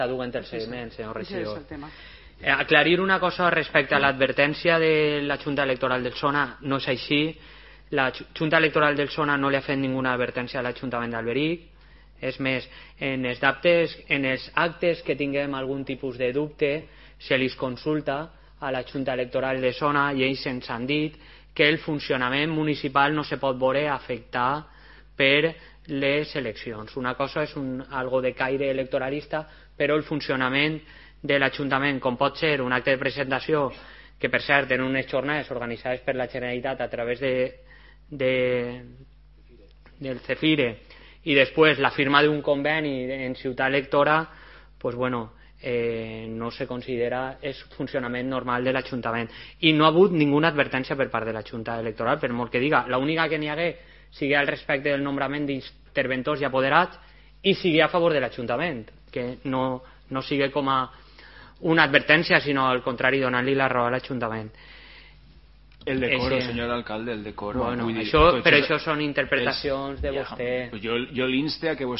duent el seguiment, senyor regidor. Aclarir una cosa respecte a l'advertència de la Junta Electoral del Sona. No és així. La Junta Electoral del Sona no li ha fet ninguna advertència a l'Ajuntament d'Alberic. És més, en els actes que tinguem algun tipus de dubte se li consulta a la Junta Electoral de Sona i ells ens han dit que el funcionament municipal no se pot veure afectat per les eleccions. Una cosa és algo de caire electoralista, però el funcionament de l'Ajuntament, com pot ser un acte de presentació, que per cert en unes jornades organitzades per la Generalitat a través del CEFIRE, i després la firma d'un conveni en Ciutat Electora, pues bueno, no se considera és funcionament normal de l'Ajuntament, i no ha hagut ninguna advertència per part de la Junta Electoral, per molt que diga. L'única que n'hi hagué sigui al respecte del nombrament d'interventors i apoderats i sigui a favor de l'Ajuntament, que no sigui com a una advertència, sinó al contrari, donant-li la raó a l'Ajuntament. El decoro, señor alcalde, el decoro. Bueno, però això són interpretacions de vostè. Jo l'inste a que